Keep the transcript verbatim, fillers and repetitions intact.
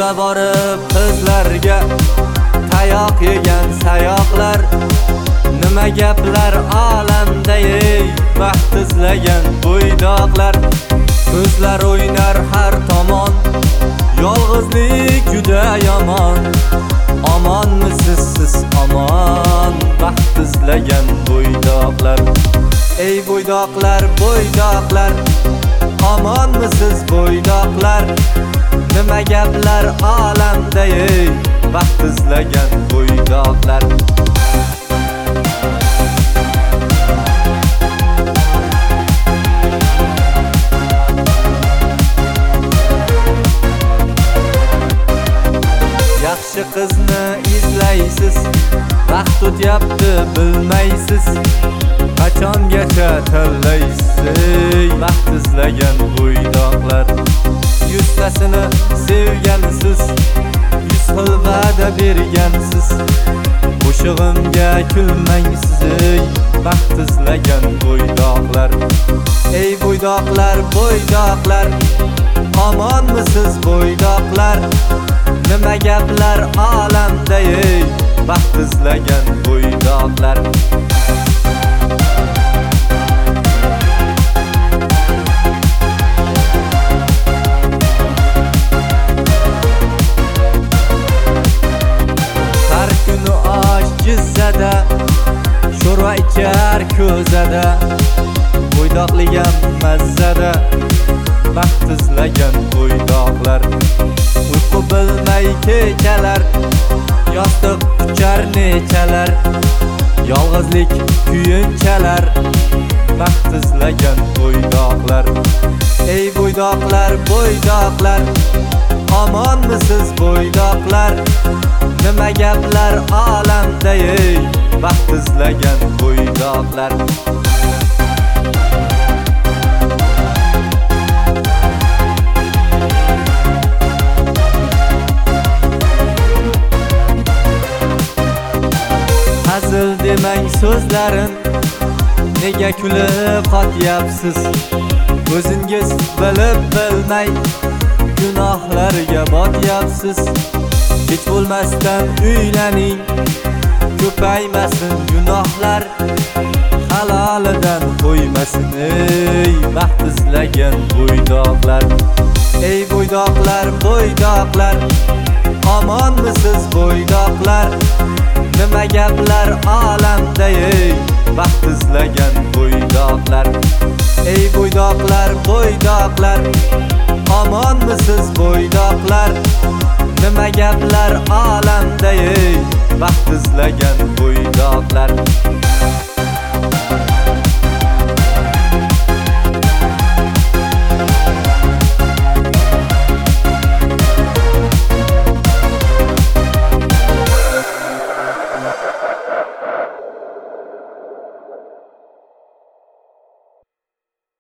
Yo'lda borib qizlarga tayoq yegan sayoqlar, nima gaplar olamda ey baxt izlagan bo'ydoqlar. Ko'zlar o'ynar har tomon, yolg'izlik juda yomon. Omonmisiz siz omon, baxt izlagan bo'ydoqlar. Ey bo'ydoqlar, bo'ydoqlar, omonmisiz bo'ydoqlar? Nima gaplar olamda ey baxt izlagan bo'ydoqlar. Yaxshi qizni izlaysiz, vaqt o'tyapti bilmaysiz. Qachongacha tanlaysiz baxt izlagan bo'ydoqlar? Yuztasini sevgansiz, yuz xil va'da bergansiz. Qo'shig'imga kulmaysiz ey baxt izlagan bo'ydoqlar. Ey bo'ydoqlar, bo'ydoqlar, omonmisiz bo'ydoqlar? Nima gaplar olamda ey baxt izlagan bo'ydoqlar? Har kuni osh jizzada, sho'rva ichar ko'zada, bo'ydoqligam mazzada, baxt izlagan bo'ydoqlar. Uyqu bilmay kechalar, yostiq quchar nechalar, yolg'izlik kuyunchalar, baxt izlagan bo'ydoqlar. Ey bo'ydoqlar, bo'ydoqlar, omonmisiz bo'ydoqlar? Nima gaplar olamda ey baxt izlagan bo'ydoqlar? Hazil demang so'zlarin, nega kulib qotyapsiz? O'zingiz bilib bilmay gunohlarga botyapsiz. Hech bo'lmasdan uylaning, ko'paymasin gunohlar, halolidan qo'ymasin ey baxt izlagan bo'ydoqlar. Ey bo'ydoqlar, bo'ydoqlar, omonmisiz bo'ydoqlar? Nima gaplar olamda ey baxt izlagan bo'ydoqlar? Ey bo'ydoqlar, bo'ydoqlar, omonmisiz bo'ydoqlar? Nima gaplar olamda ey baxt izlagan bo'ydoqlar?